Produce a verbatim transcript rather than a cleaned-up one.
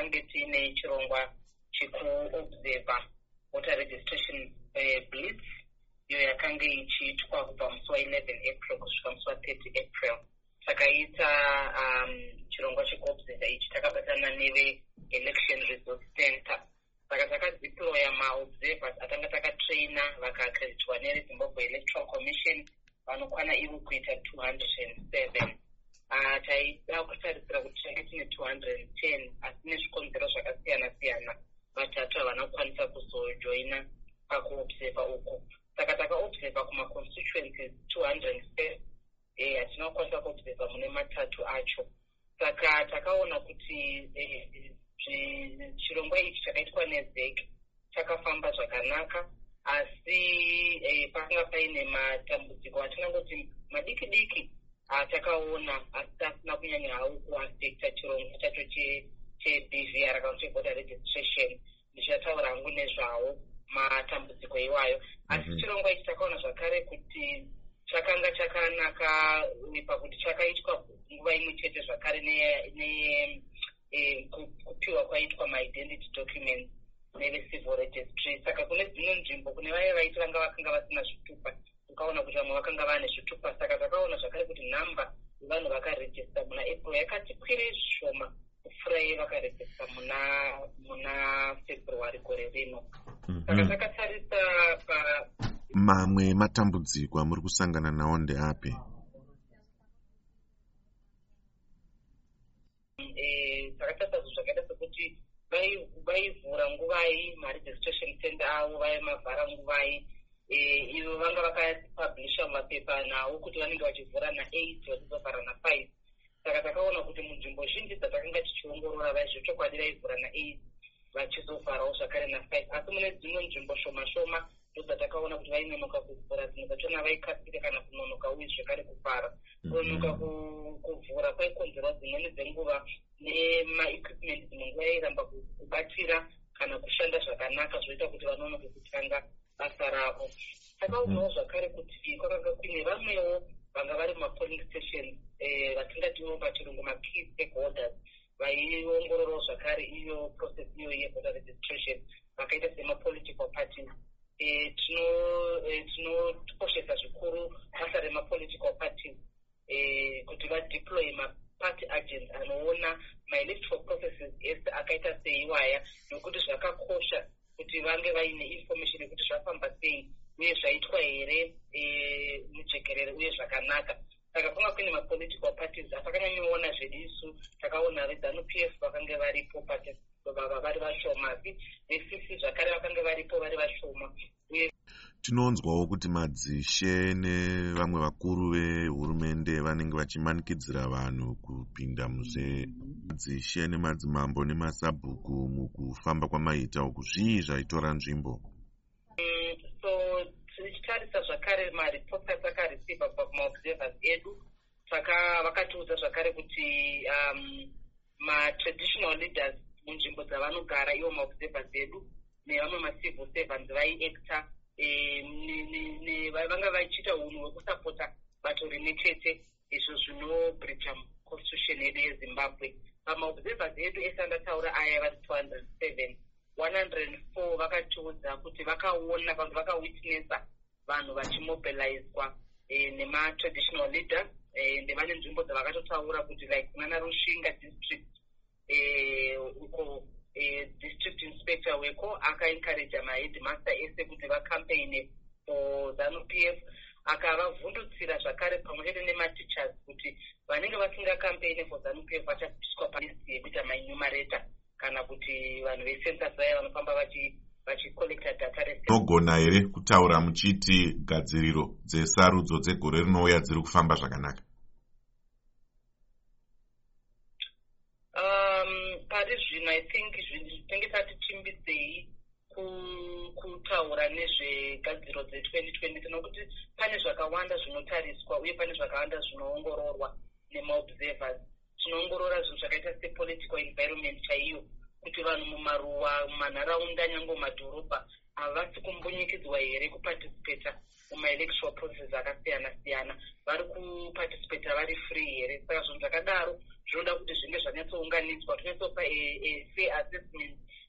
takange tiine chirongwa chekuobserver voter registration uh, blitz iyo yakange ichiitwa kubva musi wa11 April kusvika musi wa30 April. Takaita um, chirongwa chekuobserver ichi takabatana neve-election resource center. Saka takadeploya maobservers atanga takatraina vakaakreditwa nerezimbabwe electoral commission vanokwana ivo kuita two hundred seven. Uh, taida kutarisira kuti tange tine two hundred ten asi nezvikonzero zvakasiyana siyana vatatu havana kukwanisa kuzojoina pakuobserver uku. Saka takaobserver kumaconstituencies two hundred seven eh, hatina kukwanisa kuobserver mune matatu acho. Saka takaona kuti eh, chirongwa ichi chakaitwa nezec chakafamba zvakanaka, asi eh, pakanga paine matambudziko atingangoti madiki diki atakaona asi asina kunyanya hawo kuafecta chirongwa chacho che-B V R kana che-voter registration. Ndichataura hangu nezvawo matambudziko iwayo, asi chirongwa ichi takaona zvakare kuti chakanga chakanaka pakuti chakaitwa nguva imwe chete zvakare ne, ne eh, kupiwa kwaitwa ma-identity documents neve-civil registry. Saka kune dzimwe nzvimbo kune vaye vaiti vanga vakanga vasina zvitupa, ukaona kuti vamwe vakanga vane zvitupa. Saka takaona zvakare kuti nhamba yevanhu vakarejista muna April yakati kwire zvishoma kupfuura vakarejista muna muna February gore rino. Saka takatarisa pa mamwe matambudziko amuri kusangana nawo ndeapi? Eh, takatarisa zvakaita sekuti vaivhura nguvai ma-registration center avo vaimavhara nguvai. Eh, ivo vanga vakapublisha mapepa nawo kuti vanenge vachivhura na-eight vachizovhara na-five. Saka takaona kuti munzvimbo zhinji dzatakanga tichiongorora vaizvochokwadi vaivhura na-eight vachizovharawo zvakare na-five, asi mune dzimwe nzvimbo shoma shoma ndodzatakaona kuti vainonoka kuvhura, dzimwe dzachona vaikasire kana kunonoka uye zvakare kuvhara. Kunonoka kuvhura kwaikonzerwa dzimweni dzenguva nema-equipment dzimwe nguva yairamba kubatira kana kushanda zvakanaka zvoita kuti vanonoke kutanga basa ravo. Takaonawo zvakare kuti kwakanga kuine vamwewo vanga vari muma-polling stations vatingatiwo pachirungu ma-key stakeholders vaiongororawo zvakare iyo process iyo ye-voter registration vakaita sema-political parties. Tinokoshesa zvikuru basa rema-political parties kuti vadeploye ma-party agents anoona ma-electoral processes ese akaita seiwaya, nokuti zvakakosha kuti vange vaine information yekuti zvafamba sei uye zvaitwa here mujekerere uye zvakanaka. Saka kwanga kuine ma-political parties atakanyanyoona zvedisu, takaona ve-ZANU-P F vakanga varipo vari vashoma, asi ve-C C zvakare vakanga varipo vari vashoma. Tinonzwawo kuti madzishe nevamwe vakuru vehurumende vanenge vachimanikidzira vanhu kupinda muzvemadzishe nemadzimambo nemasabhuku mukufamba kwamaita uku. Zvii zvaitora nzvimbo? Mm, so tichitarisa zvakare maripoti atakareceiva kubva kumaobservers edu, saka vakatiudza zvakare kuti um, ma-traditional leaders munzvimbo dzavanogara ivo maobservers edu nevamwe ma-civil servants vaiacta vanga vachiita unhu hwekusapota bato rimwe chete, izvo zvinobreacha constitution yedu yeZimbabwe. Pamaobservers edu ese andataura aya vari two hundred seven, one hundred four vakatiudza kuti vakaona vanhu vakawitnessa vanhu vachimobilizwa eh, nema-traditional leaders eh, ndevane nzvimbo dzavakatotaura kuti like kunana Rushinga district eh, uko eh, district inspector weko akaencourage ma-headmaster ese kuti vacampaign for ZANU-P F, akavavhundutsira zvakare pamwe chete nema-teachers kuti vanenge vasinga campaign for ZANU-P F vachabviswa palisi yekuita ma-enumerator kana kuti vanhu vecensus vaya vanofamba vachi vachicollecta data rese. Nogona here kutaura muchiti gadziriro dzesarudzo dzegore rinouya dziri kufamba zvakanaka? Um, pari zvino I think tinenge tati chimbisei kutaura nezvegadziro dze-twenty twenty nokuti pane zvakawanda zvinotariswa uye pane zvakawanda zvinoongororwa nema-observers. Tinoongorora zvinhu zvakaita se-political environment chaiyo, kuti vanhu mumaruwa, mumanharaunda, nyange mumadhorobha havasi kumbunyikidzwa here kuparticipata mumaelectoral process akasiyana-siyana, vari kuparticipata vari free here. Saka zvinhu zvakadaro zvinoda kuti zvinge zvanyatsounganidzwa, tonyatsopa fair assessment